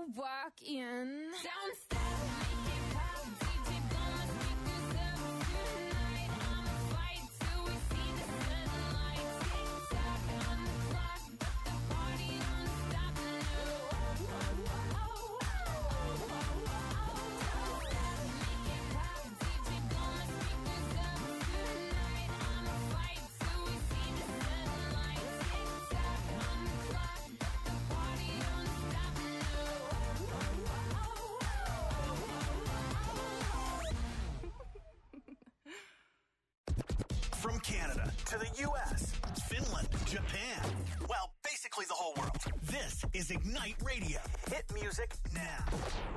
walk in. Don't stop, make it pop, DJ blow my speakers up tonight. I'ma fight till we see the sunlight. Tick tock on the clock, but the party don't stop now. Don't stop, make it pop, DJ blow my speakers up tonight. I'ma fight till we see the sunlight. Tick tock on the clock, but the party don't stop now. From Canada to the U.S., Finland, Japan, well, basically the whole world. This is Ignite Radio. Hit music now.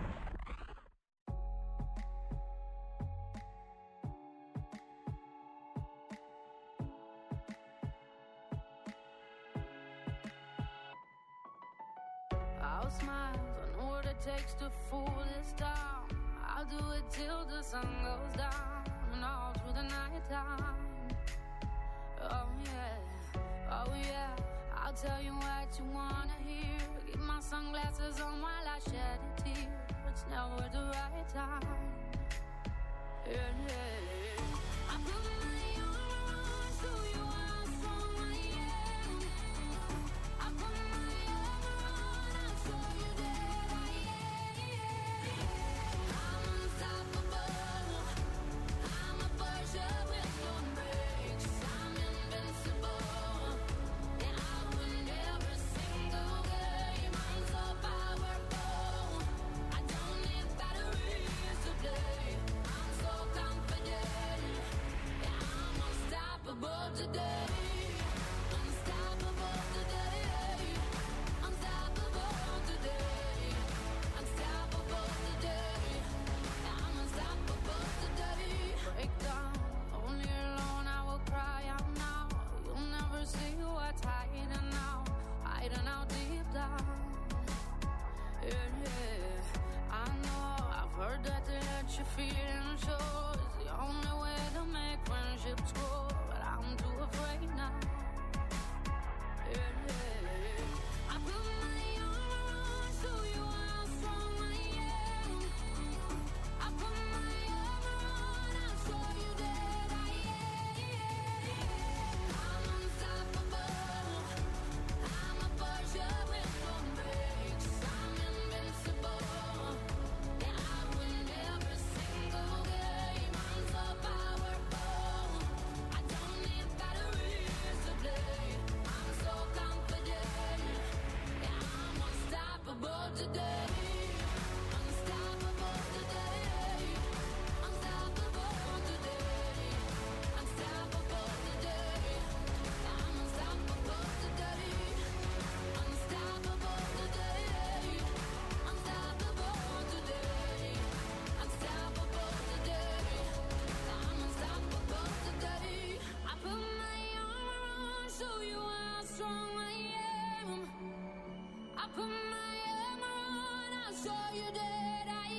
I'll smile, I know what it takes to fool this town. I'll do it till the sun goes down and all through the night time. Oh yeah, I'll tell you what you wanna hear. Keep my sunglasses on while I shed a tear. It's never the right time. Yeah. I put my armor on, show you how strong I am. I put my armor on, I'll show you that I am. I'm unstoppable. I'm a Porsche with no brakes. I'm invincible. And I win every single game. I'm so powerful. I don't need batteries to play. I'm so confident. Yeah, I'm unstoppable today. Unstoppable today. Unstoppable today. Unstoppable today. Yeah, I'm unstoppable today. Break down, only alone I will cry out now. You'll never see what's hiding out deep down. Yeah. I know, I've heard that to let your feelings show is the only way to make friendships grow, but I'm too afraid now. Yeah. I put my armor on, show you how strong I am. I put my armor on, I'll show you that I am. I'm unstoppable. I'm a Porsche with no brakes. I'm invincible. Yeah, I win every single game. I'm so powerful. I don't need batteries to play. I'm so confident. Yeah, I'm unstoppable today. Unstoppable today. Unstoppable today. Unstoppable today. I'm unstoppable today. Unstoppable today. Unstoppable today. Unstoppable today. I'm unstoppable today. I put my armor on, show you how strong I am. I put my armor on, I'll show you that I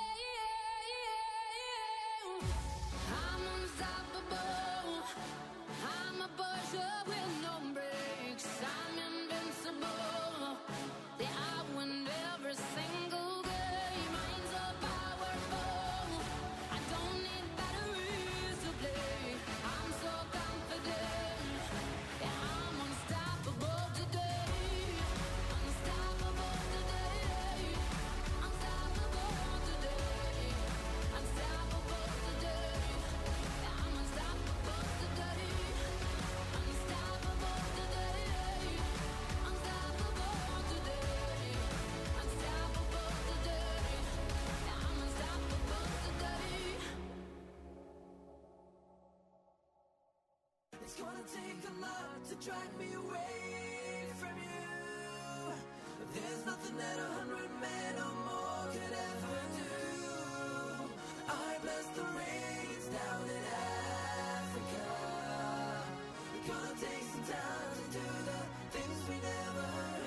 am. I'm unstoppable. I'm a Porsche with no brakes. I'm invincible. Yeah, I win every single game. I'm so powerful. I don't need batteries to play. I'm so confident. Yeah, I'm unstoppable today. Unstoppable today. Unstoppable today. Unstoppable today. Yeah, I'm unstoppable today. Unstoppable today. Unstoppable today. Unstoppable today. Yeah, I'm unstoppable today. It's gonna take a lot to drag me away from you. There's nothing that 100 men or more could ever do. I bless the rains down in Africa. We're gonna take some time to do the things we never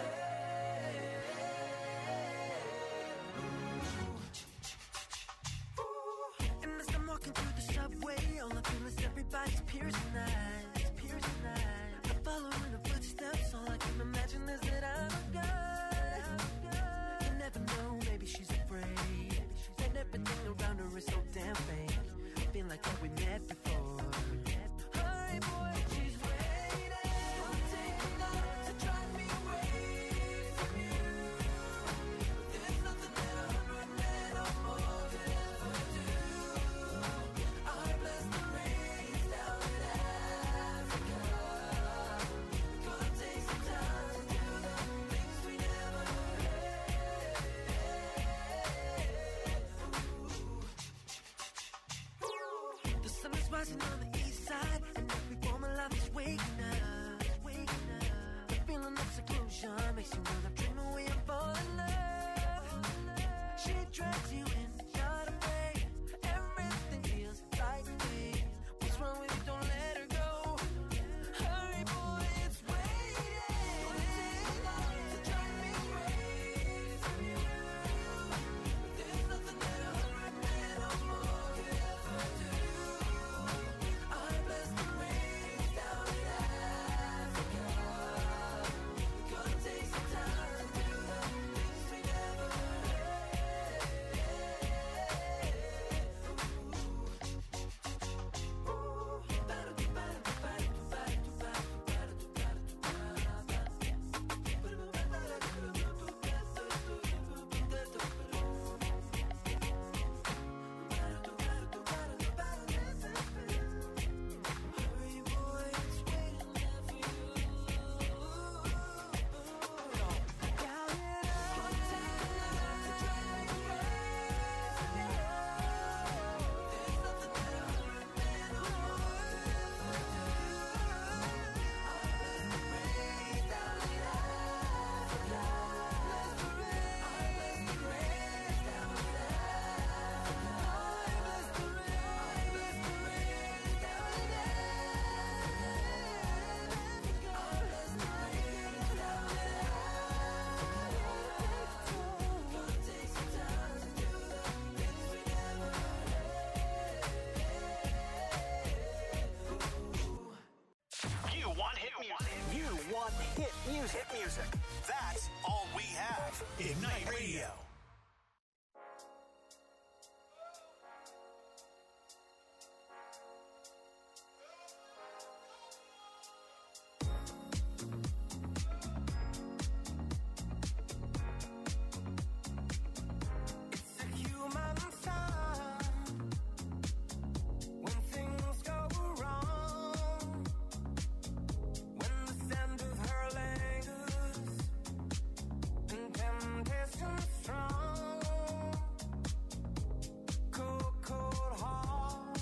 had. And as I'm walking through the subway, all I feel is everybody's piercing eyes. I follow in the footsteps. All I can imagine is that I'm a guy. You never know dancing on the east side, and every woman life is waking up. The feeling of seclusion makes you wanna dream away and fall in love. She drags you in, not afraid. Everything feels like pain. What's wrong with you? Don't let her go. Hurry, boy, it's waiting. To drive me away from you. There's nothing that 100 men or more could ever do. I bless the rains down in Africa. Gonna take some time to do the things we never Hurry, boy, it's waiting there for you. Count it up. To drive me away from you. There's nothing that 100 men or more could ever do. I bless the rain down in Africa. Bless the rain. I bless the rain down in Africa. I bless the rain. I bless the rain down in Africa. I bless the rain down in Africa. Gonna take some time to do the things we never You want hit music. You want hit music. Hit music. That's all we have. Ignite Radio. It's a human sign when things go wrong, when the scent of her lingers and temptation strong. Cold, cold heart,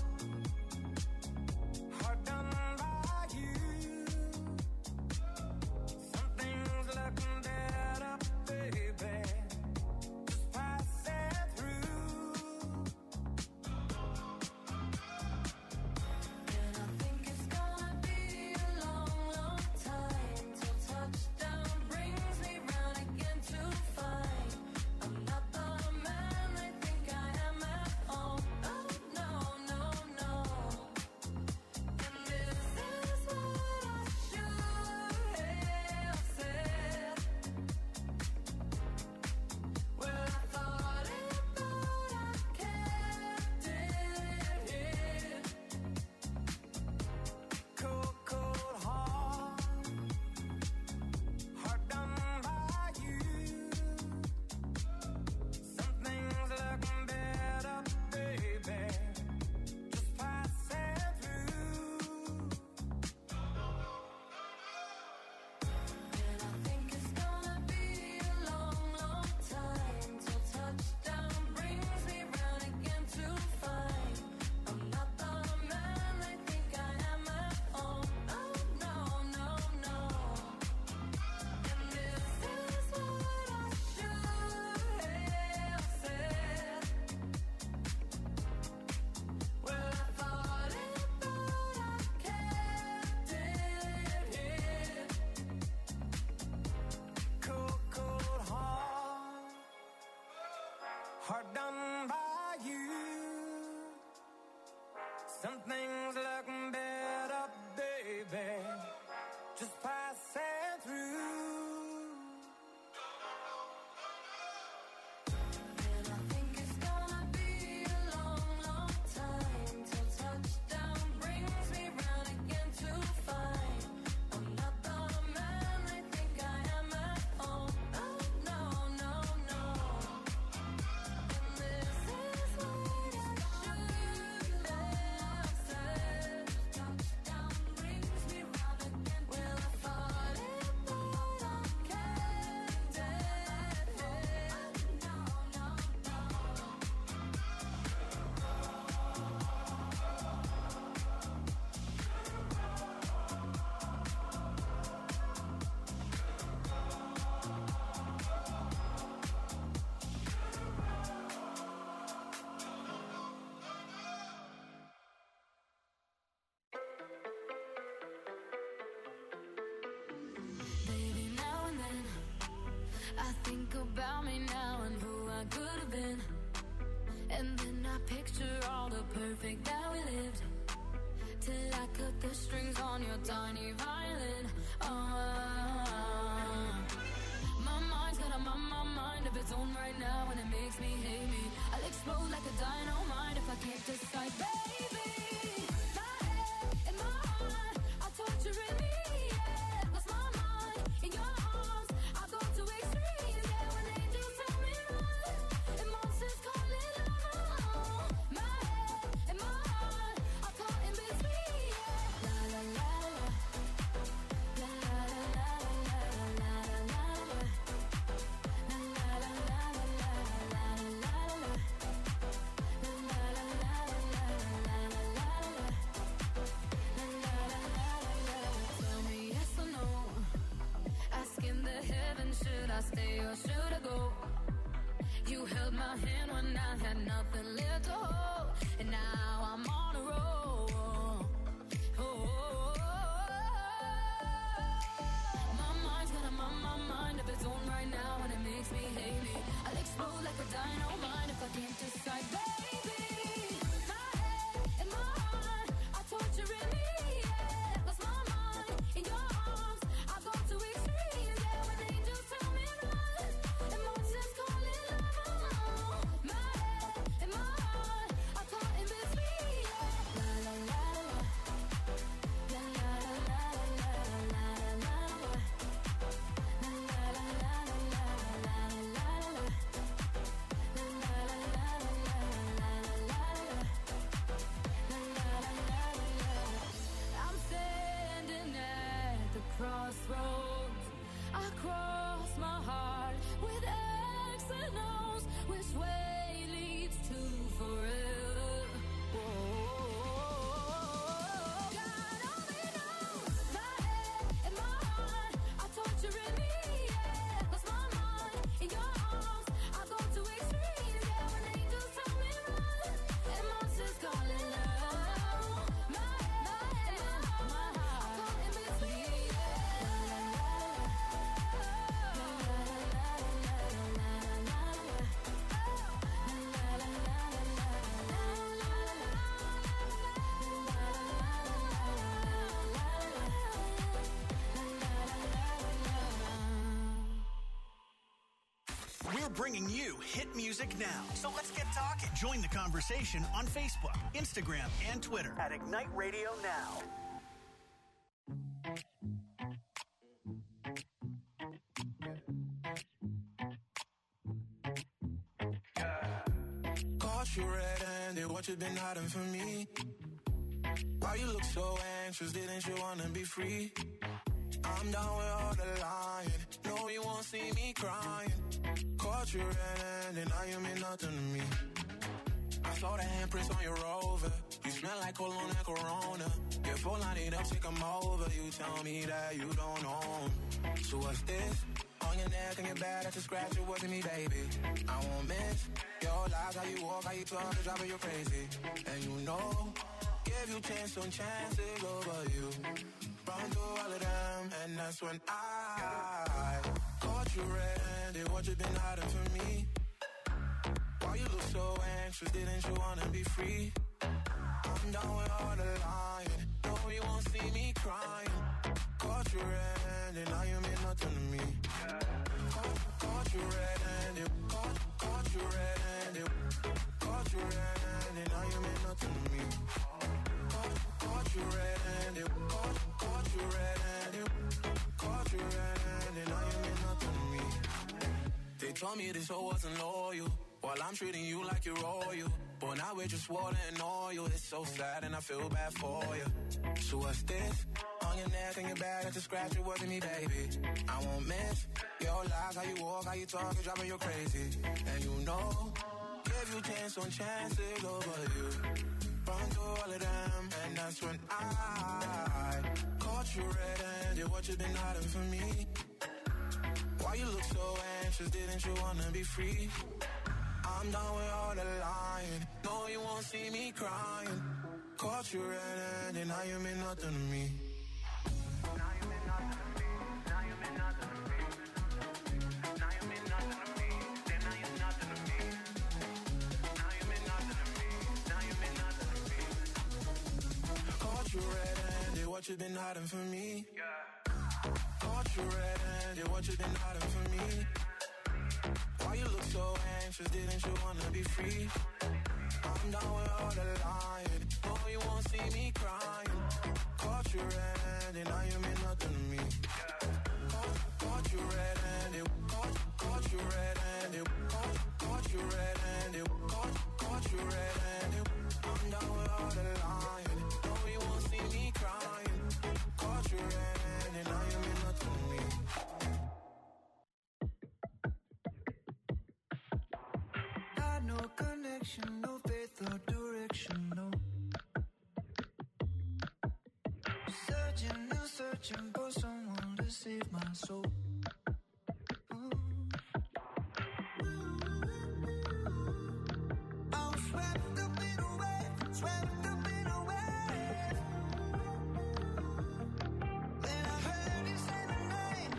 hard done by you. Something's looking better, baby. Just pass it through. And I think it's gonna be a long, long time till touchdown brings me round again to find I'm not the man I think I am at home. Oh no, no, no. And this is what I should have said. Well, I thought it, but I kept it hid. Cold, cold heart, hard done by you. Something's looking better, baby. Just pass it through. And I think it's gonna be a long, long time till touchdown brings me round again to find I'm not the man I think I am at home. Oh no, no, no. And this is what I should have said. Well, I thought it, but I kept it hid. Cold, cold heart, hard done by you. Something's looking better, baby. Just pass it through. And I think it's gonna be a long, long time till touchdown brings me round again to find I'm not the man I think I am at home. Oh no, no, no. And this about me now and who I could have been. And then I picture all the perfect that we lived, till I cut the strings on your tiny violin. My mind's got a mind of its own right now, and it makes me hate me. I'll explode like a dynamite if I can't decide, baby. My head and my heart are torturing me, yeah. Lost my mind in your arms, I go to extremes, yeah. When angels tell me run, and monsters call it love. My head and my heart are caught in between, yeah. La la la la, la la la la la la la la. Should I stay or should I go? You held my hand when I had nothing left to hold, and now I'm on a roll. My mind's got a mind of its own right now, and it makes me hate me. I'll explode like a dynamite if I can't decide, baby. My head and my heart are torturing me, yeah. Lost my mind in your arms, I go to extremes, yeah. When angels tell me run, and monsters call it love. My head and my heart are caught in between, yeah. La la la la, la la la la la la la la. I'm standing at the crossroads. I cross my heart with X and O's. Which way leads to forever? God only knows. My head and my heart are torturing me, yeah. Lost my mind in your arms, I go to extremes, yeah. When angels tell me run, and monsters call it love. My head and my heart are caught in between, We're bringing you hit music now. So let's get talking. Join the conversation on Facebook, Instagram, and Twitter at Ignite Radio Now. Caught you red-handed, what you been hiding from me? Why you look so anxious, didn't you wanna be free? I'm down with all the lying, no you won't see me crying. Caught you red-handed, now you mean nothing to me. I saw the handprints on your Rover, you smell like cologne and Corona. Your phone line it up, take 'em over, you tell me that you don't know 'em. So what's this? On your neck and your back, that's a scratch, it wasn't me, baby. I won't miss your lies, how you walk, how you talk, it's driving you crazy. And you know, give you chance on chances over you. Run through all of them, and that's when I caught you red-handed, what you been hiding from me? Why you look so anxious, didn't you wanna be free? I'm down with all the lying, no you won't see me crying. Caught you red-handed, now you mean nothing to me. Caught you red-handed, caught you red-handed, caught you red-handed, now you mean nothing to me. Caught you red-handed, caught you red-handed, caught you red-handed, now you mean nothing to me. They told me this hoe wasn't loyal, while I'm treating you like you're royal. But now we're just water and oil, it's so sad and I feel bad for you. So what's this? On your neck and your back, that's a scratch, it wasn't me, baby. I won't miss your lies, how you walk, how you talk, it's driving you crazy. And you know, give you chance on chances over you. Run through all of them, and that's when I caught you red-handed, what you been hiding from me? Why you look so anxious, didn't you wanna be free? I'm done with all the lying, no you won't see me crying. Caught you red-handed, now you mean nothing to me. Now you mean nothing to me, now you mean nothing to me. Now you mean nothing to me. what you've been hiding from me. Caught you red-handed, what you've been hiding from me. Why you look so anxious, didn't you wanna be free? I'm down with all the lying, no you won't see me crying. Caught you red-handed, now you mean nothing to me. Caught you red-handed, caught you red-handed, caught you red-handed, caught you red-handed. I'm down with all the lying, no you won't see me crying. Caught you red-handed, now you mean nothing to me. Had no connection, no faith or direction, no. Searching for someone to save my soul. I'm swept up in a wave, swept up in a wave. Then I heard you say my name,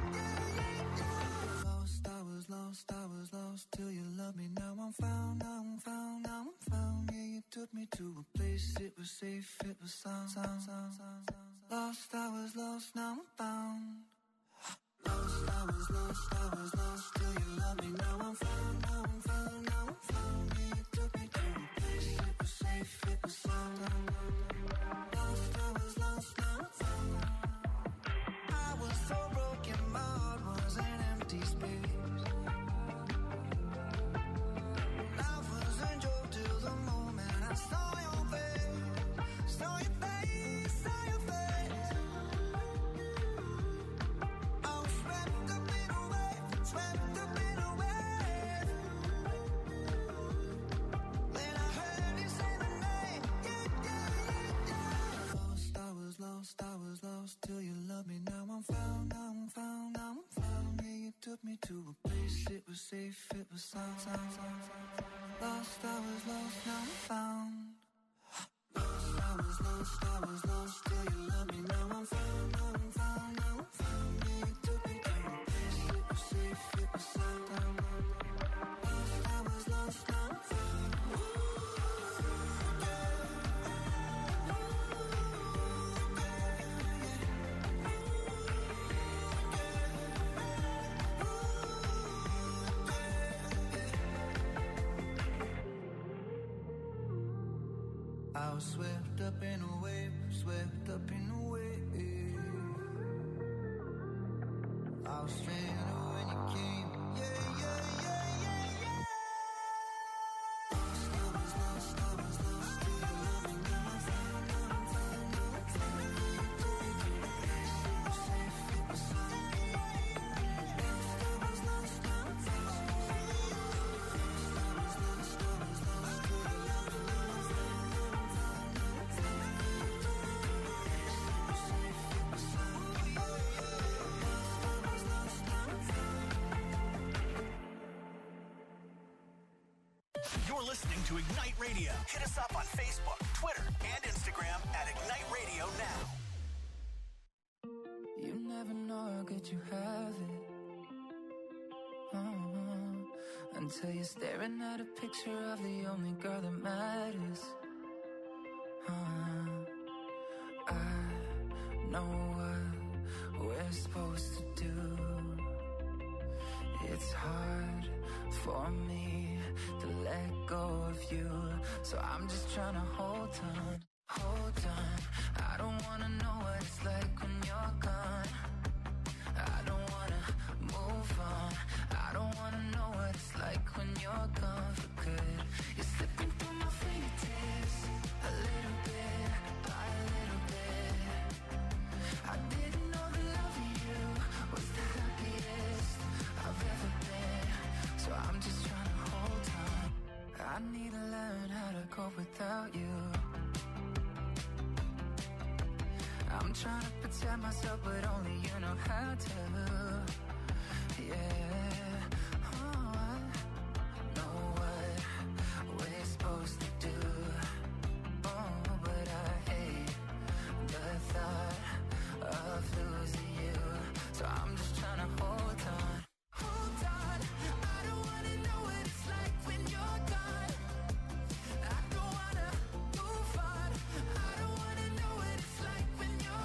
yeah. Lost, I was lost till you loved me. Now I'm found, yeah, you took me to a place, it was safe, it was sound. Lost, I was lost, now I'm found. Lost, I was lost till you love me. Now I'm found, yeah, you took me to a place, it was safe, it was sound. Lost, I was lost, now I'm found. I was so broken, my heart was an empty space. Life was a joke till the moment I saw your face, saw your face, saw your face. I was swept up in a wave, swept up in a wave. Then I heard you say my name, yeah. Lost, I was lost till you loved me. Now I'm found, yeah, you took me to a place, it was safe, it was sound. Lost, I was lost, now I'm found. Lost, I was lost till you love me. Now I'm found, yeah, you took me to a place, it was safe, it was sound. Lost, I was lost, now I'm found. I was swept up in a wave, swept up in a wave. I was stranded when you came, yeah. Lost, I was lost till you love me. Now I'm found, yeah, you took me to a place, it was safe, it was sound. Lost, I was lost, now I'm found. Lost, I was lost till you love me. Now I'm found. You're listening to Ignite Radio. Hit us up on Facebook, Twitter, and Instagram at Ignite Radio Now. You never know how good you have it. Until you're staring at a picture of the only girl that matters. I know what we're supposed to do. It's hard for me to let go of you, so I'm just trying to hold on. I don't wanna know what it's like when you're gone. I don't wanna move on. I don't wanna know what it's like when you're gone for good. You're slipping through my fingertips, a little bit by a little bit. I didn't know the love of you was the happiest I've ever been, so I'm just trying to hold on. I need to learn how to cope without you. I'm trying to protect myself, but only you know how to. Yeah, I know what we're supposed to do. Oh, but I hate the thought of losing you, so I'm just trying to hold on. I don't wanna know what it's like when you're gone. I don't wanna move on. I don't wanna know what it's like when you're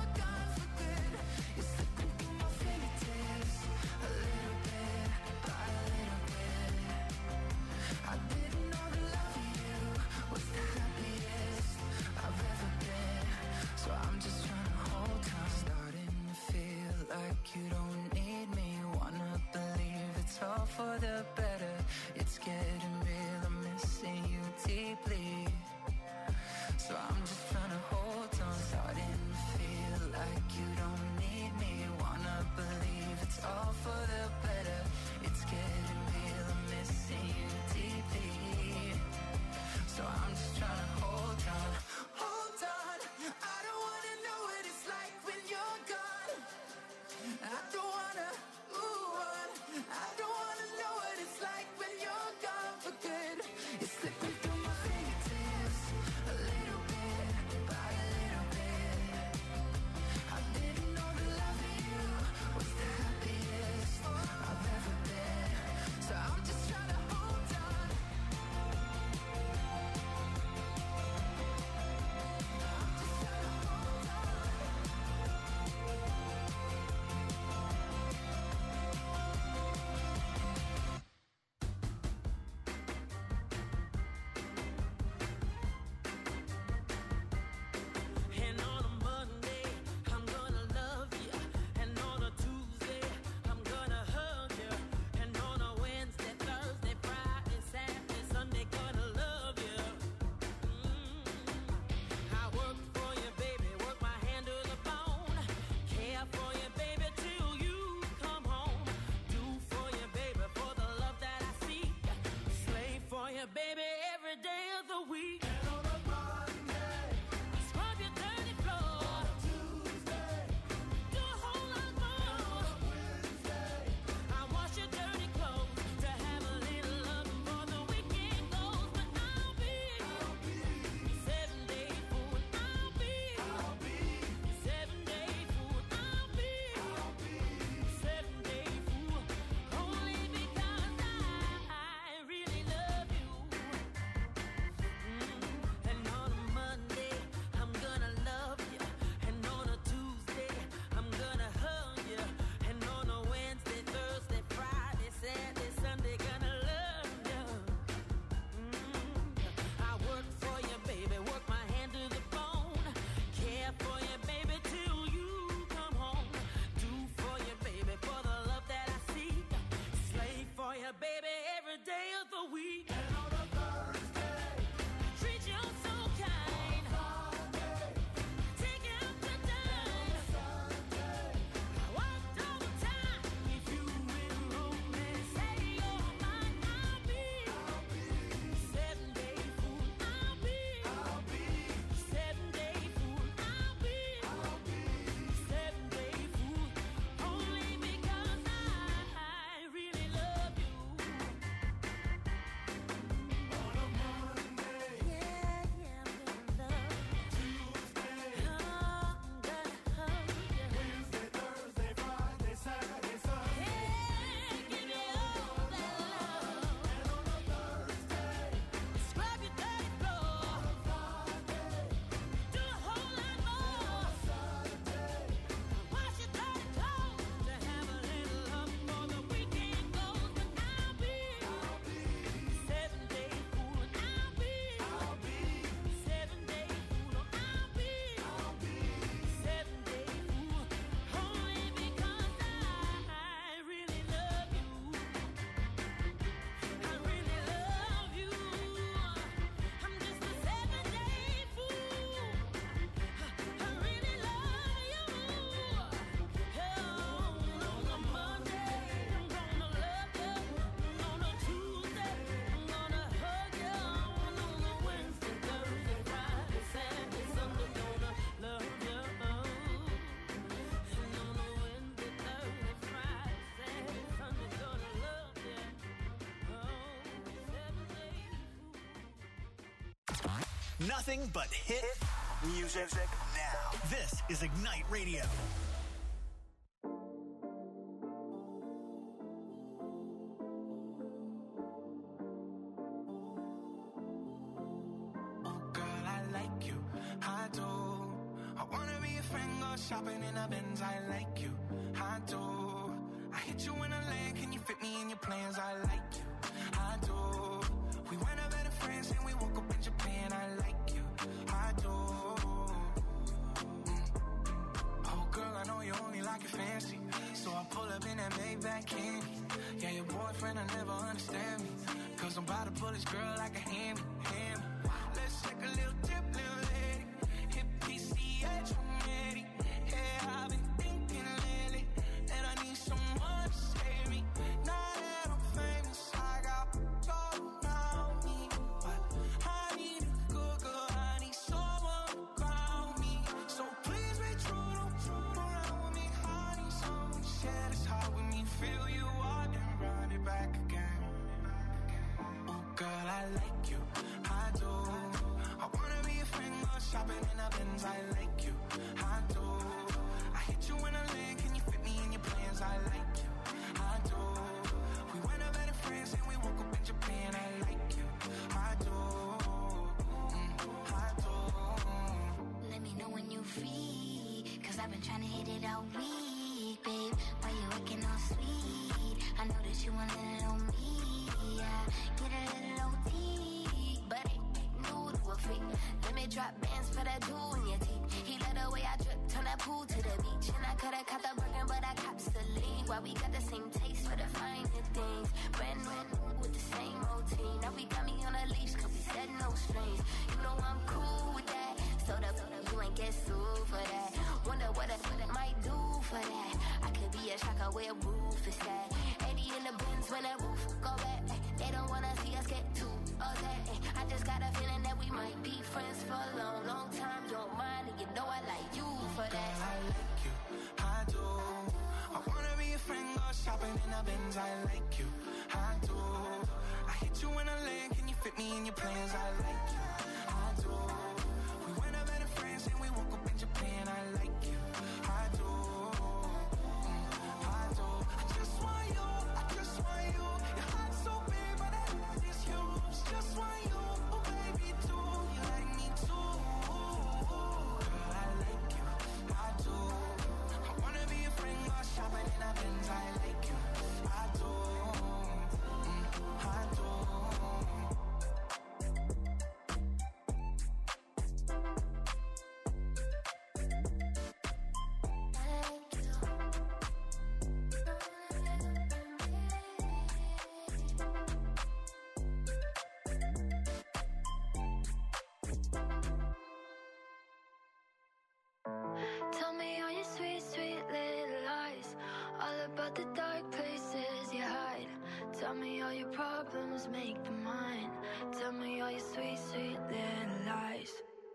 of the week. And on a Thursday, treat you so kind. Take out the dime. I walked all the time. If you will only say you're mine, I'll be 7-day fool. I'll be 7-day fool. I'll be 7-day fool. Only because I really love you. On a Monday, yeah, I'm gonna love you. Tuesday, I'm gonna hug you. Wednesday, Thursday, Friday, Saturday, Sunday. Yeah, give me all that love. And on a Thursday, scrub your dirty floor. Do a whole lot more. Wash your dirty clothes to have a little love before the weekend goes. But I'll be 7-day fool. I'll be 7-day fool. I'll be 7-day fool. Only because I really love you. I really love you. I'm just a 7-day fool. I really love you. On a Monday, I'm gonna love you. On a Tuesday, I'm gonna hug you. On a Wednesday, Thursday, Friday, Saturday, Sunday, gonna love you. And on a Wednesday, Thursday, Friday, Saturday, Sunday, gonna love you. 7-day fool. Nothing but hit music now. This is Ignite Radio. Oh, girl, I like you. I do. I wanna be a friend, go shopping in a Benz. I like you. I do. I hit you in a lane. Can you fit me in your plans? I like you. I do. We went out better friends and we woke up in Japan. I like you. I do. Oh, girl, I know you only like it fancy. So I pull up in that Maybach candy. Yeah, your boyfriend will never understand me. Cause I'm about to pull this girl like a hammy. Let's take a little dip, little lady. Hit PCH, I'm ready. Yeah, I've been thinking lately that I need someone to save me. Now that I'm famous, I got all around me. But I need a good girl, I need someone to ground me. So please be true, don't fool around with me. I need someone to share this heart with me. Feel you out and run it back again. Oh, girl, I like you. I do. I wanna be a friend, go shopping in a Benz. I like you. I do. I hit you in a lane. Can you fit me in your plans? I like you. I do. We went out better friends and we woke up in Japan. I like you. I do. I do. Let me know when you free, cause I've been trying to hit it all week, babe. Why you looking all sweet? I know that you want a little me, yeah. Get a little OT, but ain't new to a freak. Let me drop bands for that jewel in your teeth. He let the way I drip, turn that pool to the beach. And I coulda caught the Birkin, but I cops the lead. Why we got the same taste for the finer things. Brand new with the same routine. Now we got me on a leash, cause we said no strings. You know I'm cool with that. So the you ain't get sued for that. Wonder what I might do for that. I could be a shocker where roof is at. 80 in the Benz when that roof go back. They don't wanna see us get too upset. I just got a feeling that we might be friends for a long, long time. Don't mind, and you know I like you for that. Girl, I like you. I do. I wanna be a friend, go shopping in a Benz. I like you. I do. I hit you in a lane. Can you fit me in your plans? I like you. I do. We went out better friends and we woke up in Japan. I like you. I do. I do. I just want you. I just want you. Your heart's so big, but that is huge. Just want you. Oh, baby, too. You like me too. Girl, I like you. I do. I wanna be a friend, go shopping in a Benz. I like you. I do. I do. problems make them mine. Tell me all your sweet, sweet little lies.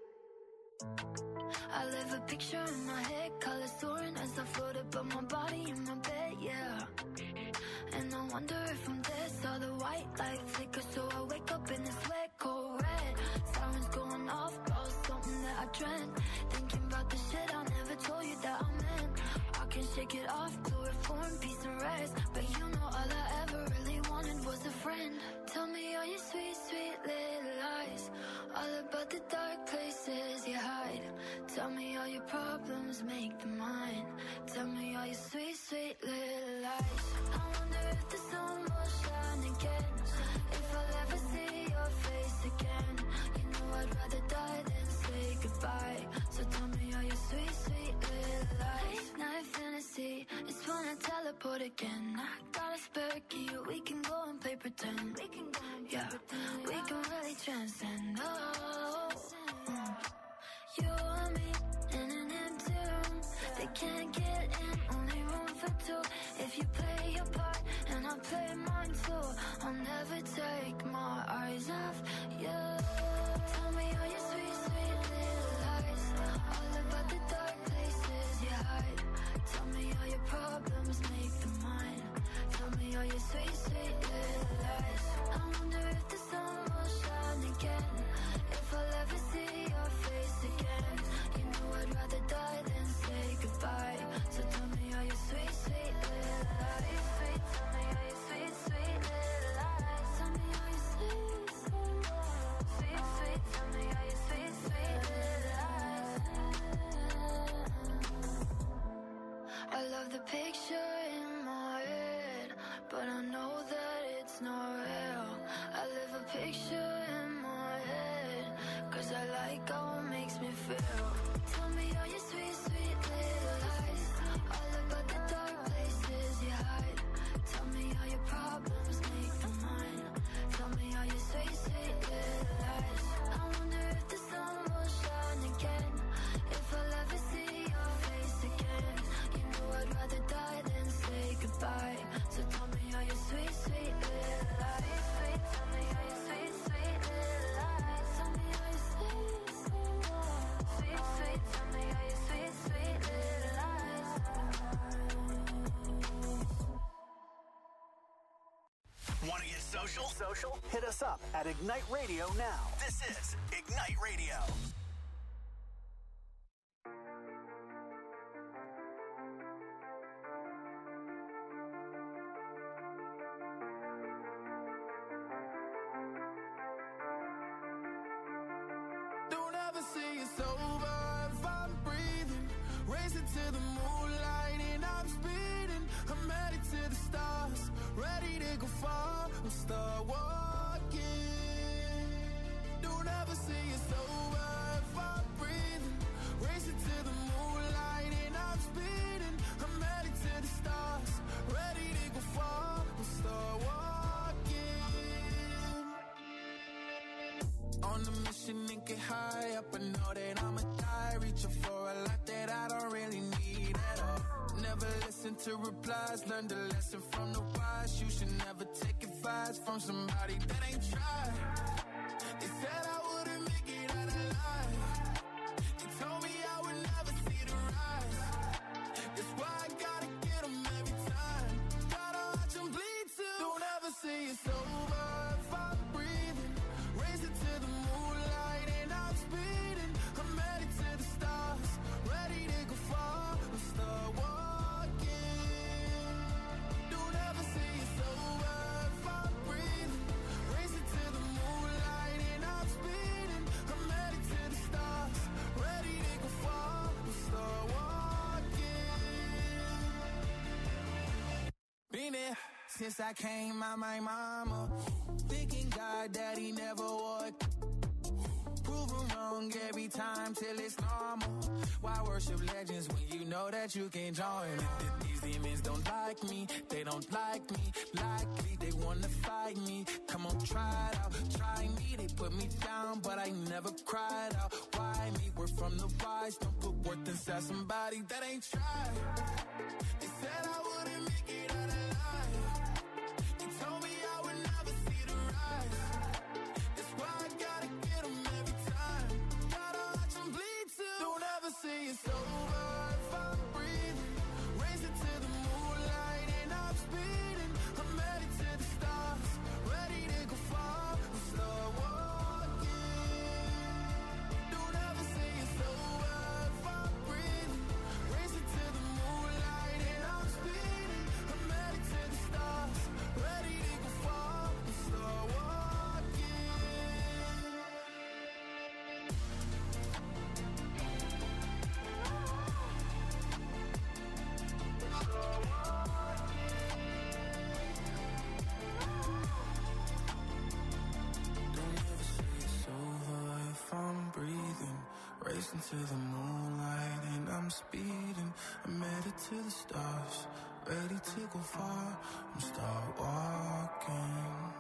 I live a picture in my head, colors soaring as I float above my body in my bed, yeah. And I wonder if I'm dead, saw the white light flicker, so I wake up in this wet, cold red. Sirens going off, about something that I dreamt. Thinking about the shit I never told you that I meant. I can shake it off, chloroform, peace and rest. But you know all I ever really wanted was a friend. Tell me all your sweet, sweet little lies, all about the dark places you hide. Tell me all your problems make them mine. Tell me all your sweet, sweet little lies. I wonder if the sun will shine again, if I'll ever see your face again. You know I'd rather die than say goodbye. So tell me all your sweet, sweet little lies. Late night fantasy, it's fun to teleport again. I got a spare key, we can go and play pretend. We can go and play pretend. We can really transcend. Oh, you and me in an empty room. They can't get in, only room for two. If you play your part and I play mine too, I'll never take my eyes off you. Tell me all your sweet, sweet little lies, all about the dark places you hide. Tell me all your problems make them mine. Tell me all your sweet, sweet little lies. I wonder if the sun will shine again, if I'll ever see your face again. You know I'd rather die than say goodbye. So tell me all your sweet, sweet little lies. Sweet, tell me all your sweet, sweet little lies. Tell me all your sweet, sweet, sweet. Tell me all your sweet, sweet little lies. I love the picture in my head, but I know that it's not real. I live a picture in my head, 'cause I like how it makes me feel. Tell me all your sweet, sweet little lies, all about the dark places you hide. Tell me all your problems make them mine. Tell me all your sweet, sweet little lies. I wonder if the sun will shine again, if I'll ever see your face again. You know I'd rather die than say goodbye. So tell me all your sweet, sweet little lies. Sweet, tell me all your sweet, sweet little lies. Tell me all your sweet, sweet, sweet. Tell me all your sweet, sweet little lies. Want to get social? Hit us up at Ignite Radio now. This is Ignite Radio. Don't ever say it's over if I'm breathing. Racing to the moonlight and I'm speeding. I'm headed to the stars, ready to go far and start walking. Don't ever say it's over if I'm breathing. Racing to the moonlight and I'm speeding. I'm headed to the stars, ready to go far and start walking. On a mission and get high up, I know that I'ma die, reaching for a lot that I don't really need at all. Never listen to replies, learn the lesson from the wise. You should never take advice from somebody that ain't tried. They said I wouldn't make it out alive. They told me I would never see the rise. That's why I gotta get them every time. Gotta watch them bleed too. Don't ever say it's over if I'm breathing. Racing to the moonlight and I'm speeding. I'm headed to the stars, ready to go far and start walking. Don't ever say it's over if I'm breathing. Racing to the moonlight and I'm speeding. I'm headed to the stars, ready to go far and start walking. Been there since I came out my mama, thinking God that he never would. Proven wrong every time till it's normal. Why worship legends when you know that you can't join? These demons don't like me, they don't like me. Likely they wanna fight me. Come on, try it out, try me. They put me down, but I never cried out. Why me? We're from the wise, don't put worth inside somebody that ain't tried. They said I wouldn't make it out alive. They told me I would never see the rise. racing to the moonlight and I'm speeding. I'm headed to the stars, ready to go far. I'm start walking.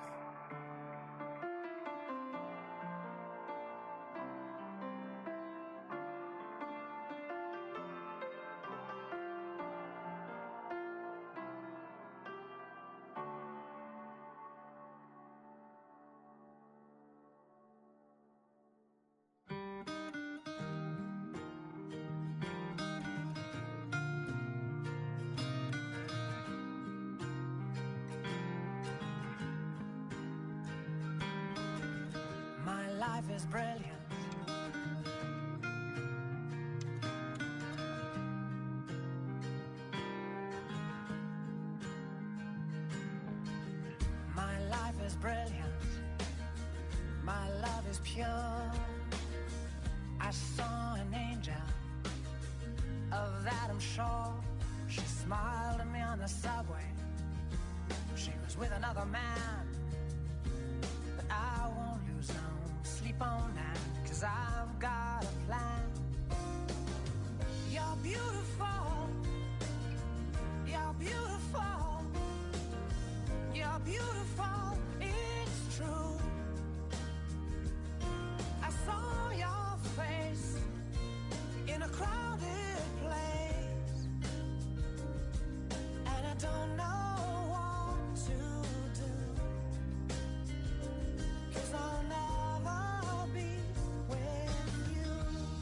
Life is brilliant. My life is brilliant. My love is pure. I saw an angel, of that I'm sure. She smiled at me on the subway. She was with another man, but I won't lose no sleep on that, 'cause I've got a plan. You're beautiful. You're beautiful. You're beautiful. It's true. I saw your face in a crowded place, and I don't know what to do, 'cause I'll never be with you.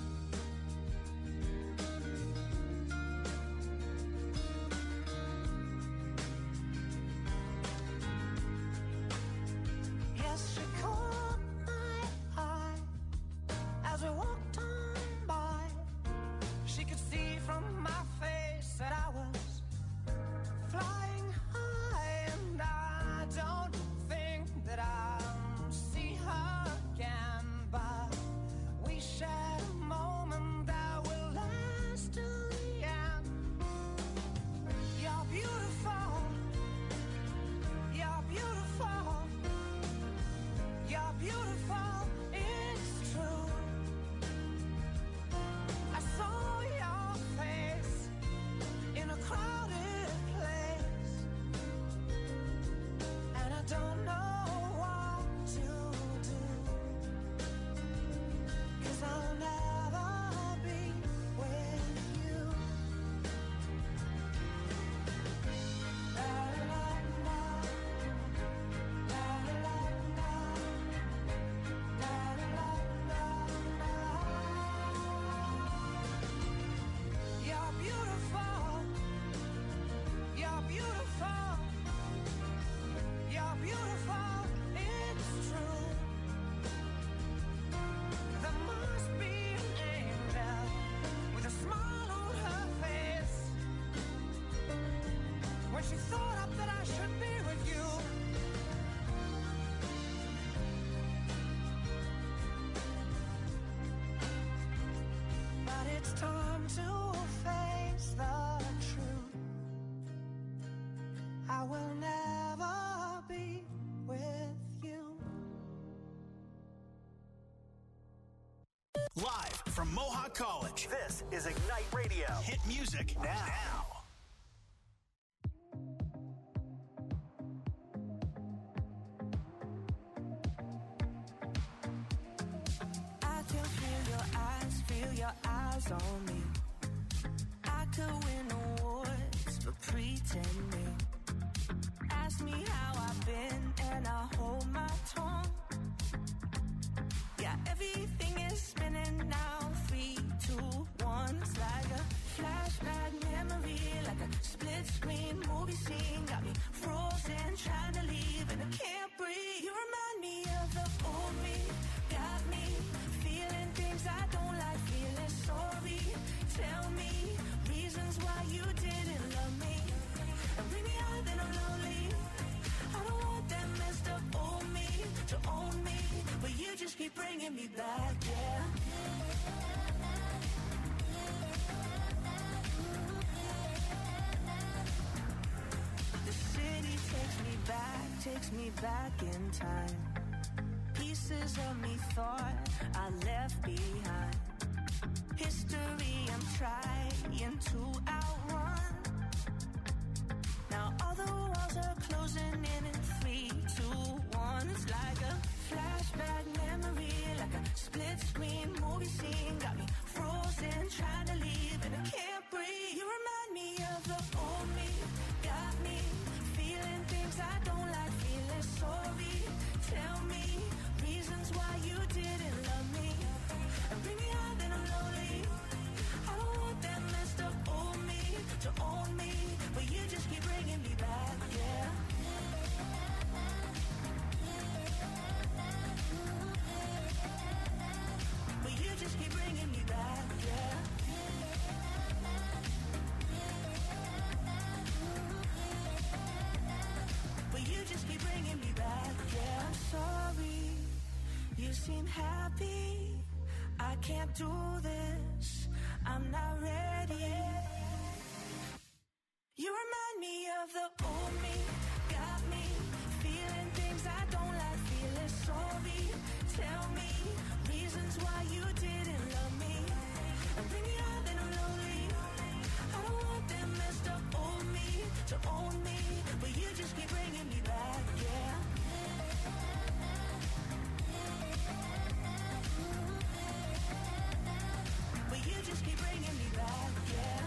Yes, she caught my eye as we walked on by. She could see from my face that I was flying high, and I don't think that I'll see her again, but we shared a moment that will last till the end. You're beautiful. You're beautiful. You're beautiful. It's true. I saw your face in a crowded place, and I don't know what to do, 'cause I'll never be with you. La la la, la la la, la la la la. You're beautiful. You're beautiful. You're beautiful. It's true. There must be an angel with a smile on her face when she thought up that I should be with you. But it's time to face the truth. I will never be with you. Live from Mohawk College, this is Ignite Radio. Hit music now. I can feel your eyes on me. I could win awards for pretending. Ask me how I've been and I hold my tongue. Yeah, everything is spinning now. 3, 2, 1. It's like a flashback memory, like a split screen movie scene. Got me frozen, trying to leave, and I can't breathe. You remind me of the old me. Got me feeling things I don't like, feeling sorry. Tell me reasons why you didn't love me, and bring me out then I'm lonely. I don't want that messed up old me to own me, but you just keep bringing me back, yeah. The city takes me back in time. Pieces of me thought I left behind. history I'm trying to outrun. Now all the walls are closing in 3, 2, 1. It's like a flashback memory, like a split screen movie scene. Got me frozen, trying to leave and I can't breathe. You remind me of the old me, got me feeling things I don't like, feeling sorry. Tell me reasons why you didn't love me, and bring me out then I'm lonely. I don't want that messed up old me to own me, but you just keep bringing me back, yeah. But you just keep bringing me back, yeah. But you just keep bringing me back, yeah. I'm sorry, you seem happy. I can't do this, I'm not ready. You remind me of the old me, got me feeling things I don't like, feeling sorry. Tell me reasons why you didn't love me, and bring me out then I'm lonely. I don't want that messed up old me to own me, but you just keep bringing me back, yeah. But you just keep bringing me back, yeah.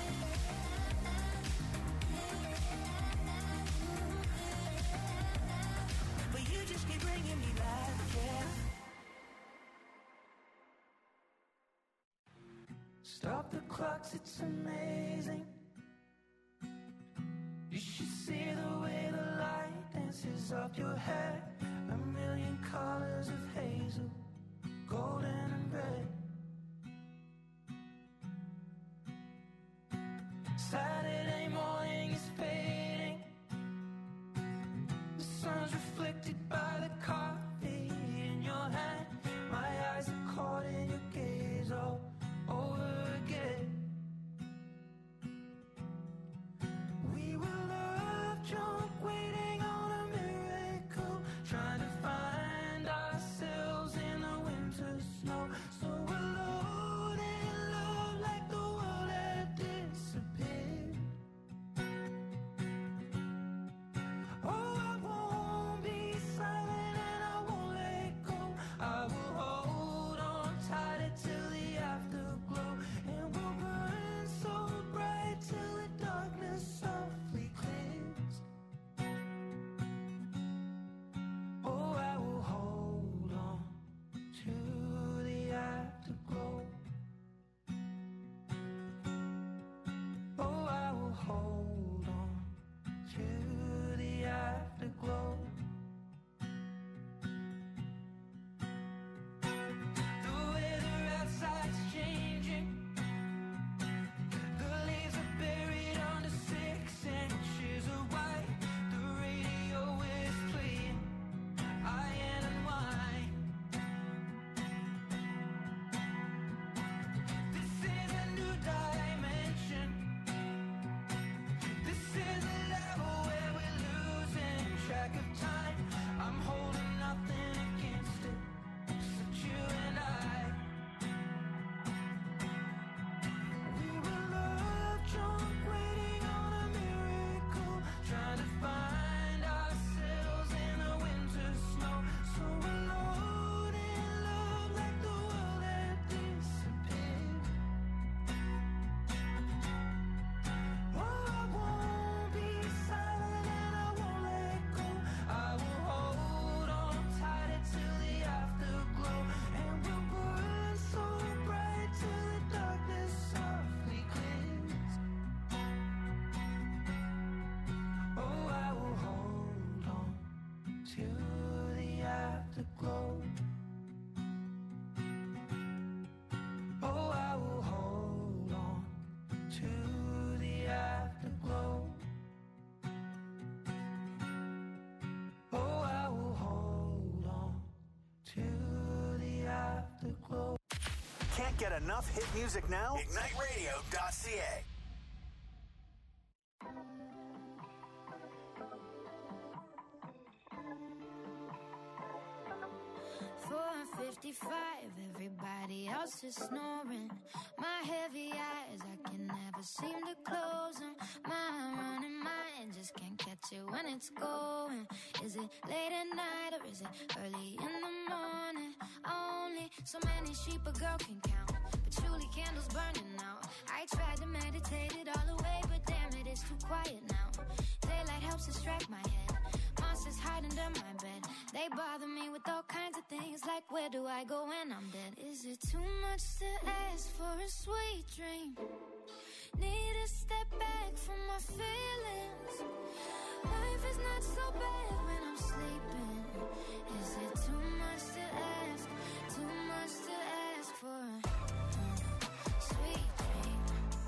But you just keep bringing me back, yeah. Stop the clocks, it's amazing. You should see the way the light dances up your hair. A million colors of hazel, golden and red. Saturday morning is fading. The sun's reflected by the coffee in your hand. My eyes are caught in your gaze all over again. We were love drunk, waiting on a miracle, trying to find ourselves in the winter snow. So alone in love, like the world had disappeared. Oh, I won't be silent and I won't let go. I will hold on tighter till the afterglow, and we'll burn so bright till the darkness softly clears. Oh, I will hold on to the afterglow. Oh, I will hold on to the afterglow. The weather outside's changing. The leaves are buried under 6 inches of white. The radio is playing Iron and Wine. This is a new dimension. This is a level where we're losing track of time. I'm holding nothing against it, except you and I. We were love drunk, waiting on a miracle, trying to find ourselves in the winter snow. So alone in love, like the world had disappeared. Oh, I won't be silent and I won't let go. I will hold on tighter till the afterglow, and we'll burn so bright till the darkness softly clears. Oh, I will hold on to the afterglow. Oh, I will hold on to the afterglow. Oh, I will hold on to the afterglow. Can't get enough hit music now? IgniteRadio.ca. Four and 6:55, everybody else is snoring. My heavy eyes, I can never seem to close them. My running mind just can't catch it when it's going. Is it late at night or is it early in the morning? Only so many sheep a girl can count, patchouli candles burning out. I tried to meditate it all away, but damn it, it's too quiet now. Daylight helps distract my head. Monsters hide under my bed. They bother me with all kinds of things, like where do I go when I'm dead? Is it too much to ask for a sweet dream? Need to step back from my feelings. Life is not so bad when I'm sleeping. Is it too much to ask? Too much to ask for a sweet dream?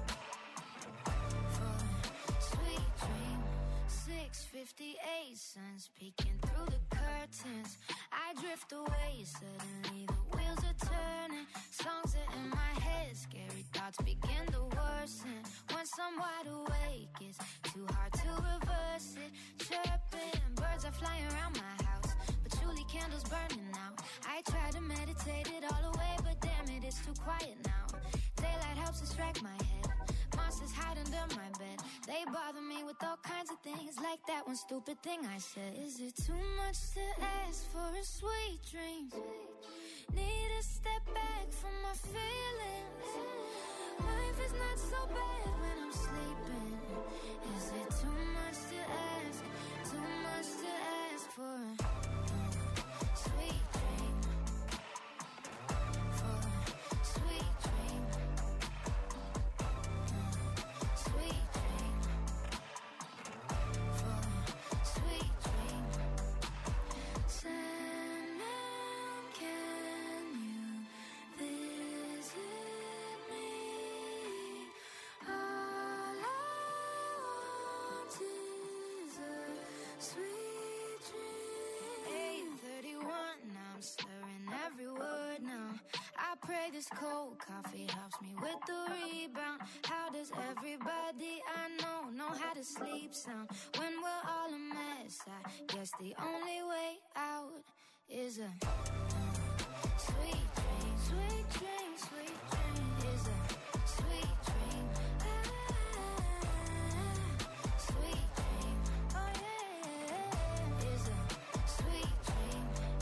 For a sweet dream. 6:58, sun's peeking through the curtains. I drift away, suddenly the wheels are turning. Songs are in my head, scary thoughts begin to worsen. Once I'm wide awake, it's too hard to reverse it. Chirping, birds are flying around my house, patchouli candles burning out. I try to meditate it all away, but damn it, it's too quiet now. Daylight helps distract my head. Monsters hide under my bed. They bother me with all kinds of things, like that one stupid thing I said. Is it too much to ask for a sweet dream? Need to step back from my feelings. Life is not so bad when I'm sleeping. Is it too much to ask? Too much to ask for a sweet dream? For a sweet dream. Sweet dream. For a sweet dream. Sandman, can you visit me? All I want is a sweet dream. 8:31, now I'm slurring every word now. I pray this cold coffee helps me with the rebound. How does everybody I know how to sleep sound? When we're all a mess, I guess the only way out is a sweet dream. Sweet dream, sweet dream is a sweet dream. Sweet dream, oh yeah, is a sweet dream.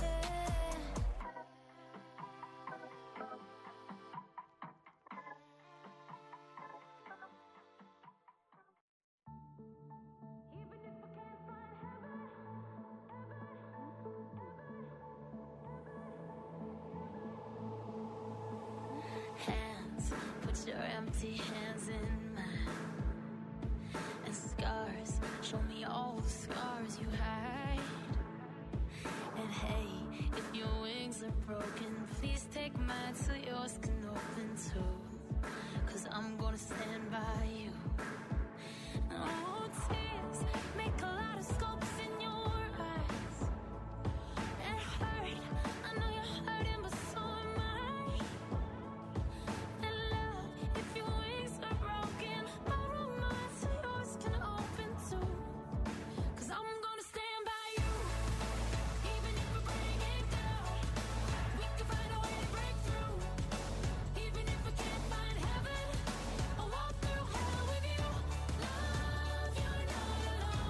Hands, put your empty hands in mine. And scars, show me all the scars you hide. And hey, if your wings are broken, please take mine so yours can open too. 'Cause I'm gonna stand by you. Oh, tears make a lot of scopes in your eyes. It hurt, I know you're hurting, but so am I. And love, if your wings are broken, borrow mine so yours can open too. 'Cause I'm gonna stand by you, even if we're breaking down. We can find a way to break through, even if we can't find heaven. I'll walk through hell with you. Love, you're not alone.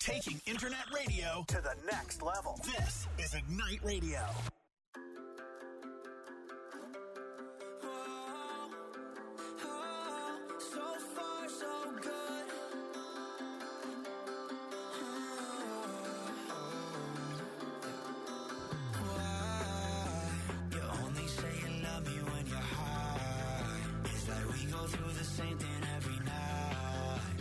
Taking internet radio to the next level. This is Ignite Radio. So far, so good. Why? You only say you love me when you're high. It's like we go through the same thing every night.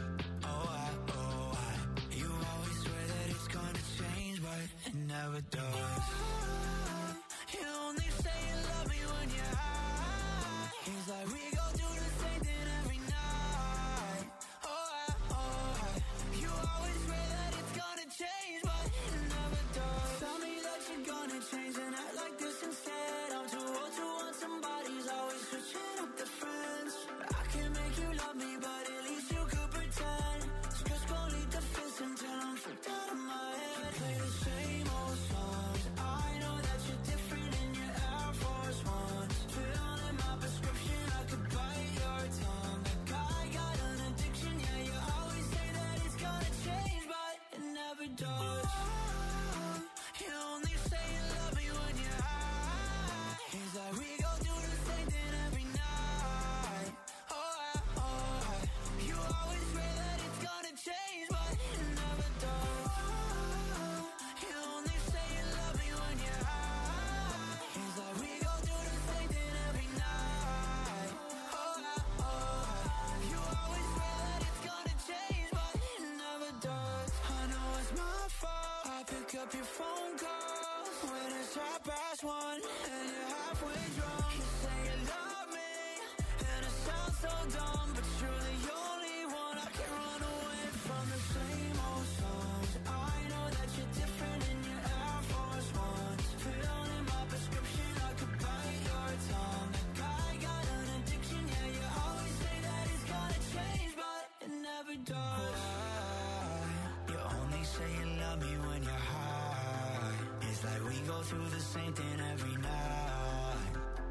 You always swear that it's gonna change, but it never does. You only say you love me when you're high. It's like we go through the same thing every night. You always swear that it's gonna change, but it never does. Tell me that you're gonna change and act like this instead. I'm too old to want somebody's always switching up the friends. I can make you love me, but at least you could pretend. So just go lead the fence until I'm freaked out of my head. Play the same old songs. I know that you're different in your Air Force Ones. Fill in my prescription, I could bite your tongue. That guy got an addiction, yeah, you always say that it's gonna change, but it never does. You only say you love me when you're high. It's like we go through the same thing every night. You always swear that it's gonna change, but it never does. You only say you love me when you're high. It's like we go through the same thing every night. You always swear that it's gonna change, but it never does. I know it's my fault. I pick up your phone calls when it's 1:30 and you're halfway drunk. You say you love me, and it sounds so dumb, but you're the only one I can run away from. The same old songs. I know that you're different in your Air Force Ones. Fill in my prescription, I could bite your tongue. That guy got an addiction, yeah, you always say that it's gonna change, but it never does. You only say you love me when you're high. It's like we go through the same thing every night.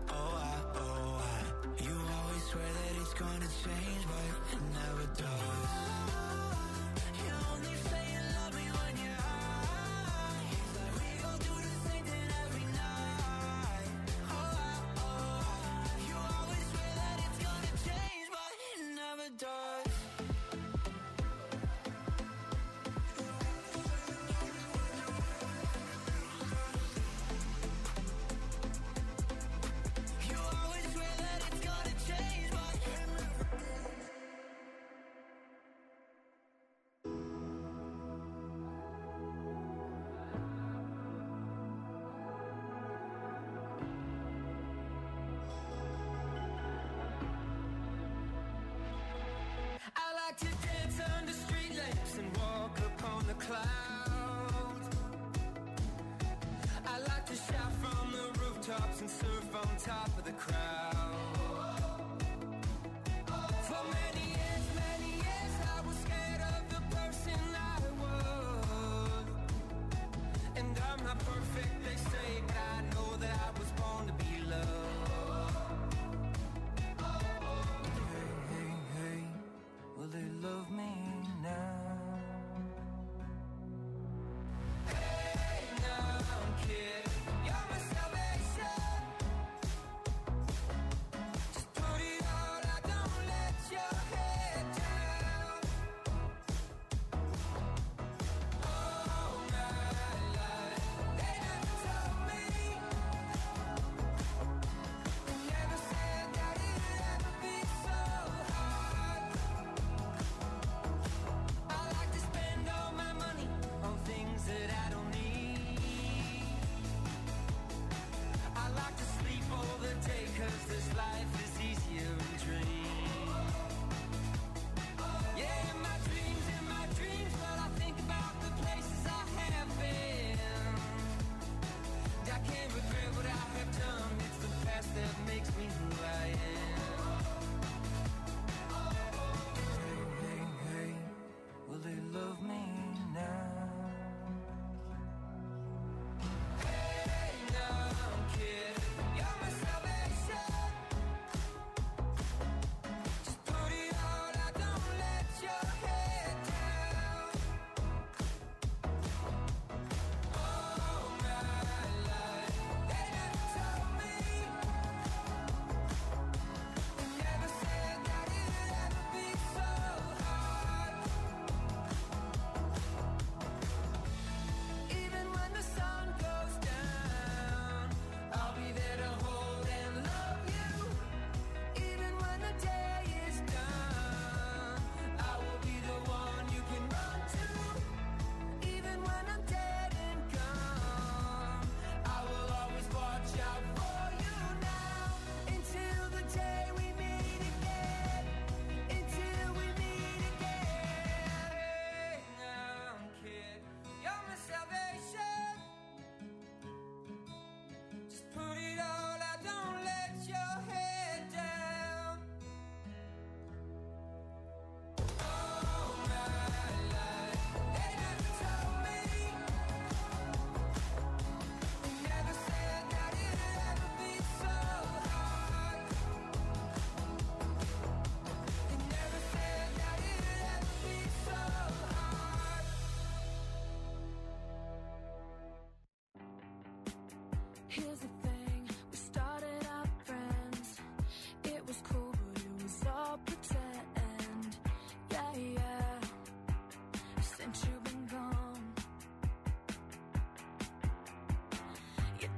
You always swear that it's gonna change, but it never does. You only say you love me when you're high. It's like we go through the same thing every night. You always swear that it's gonna change, but it never does. You always swear that it's gonna change, but it never does. I like to dance under street lamps and walk upon the clouds. I like to shout from the rooftops and surf on top of the crowd. For many years I was scared of the person I was. And I'm not perfect, they say, but I know that I was born to be loved. Hey, will they love me now? Hey, now, kid, you're my salvation.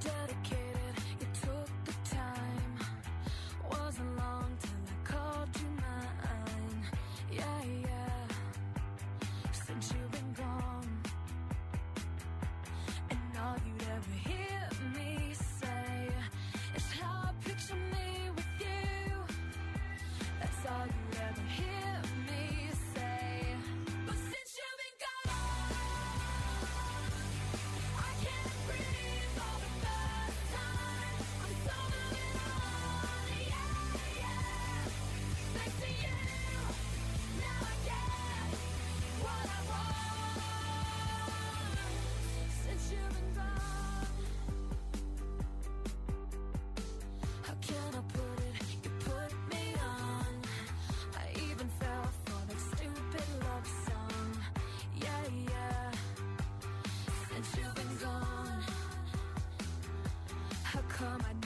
dedicated, you took the time. Wasn't long till I called you mine. Yeah, yeah. Since you've been gone, and all you'd ever hear me say is how I picture me with you. That's all you'd ever hear me say. But since you've been gone, I can't breathe for the first time. I'm so moving on, yeah, yeah. Thanks to you, now I get what I want. Since you've been gone, how can I put it? You put me on. I even fell for that stupid love song. Yeah, yeah. Since you've been gone, how come I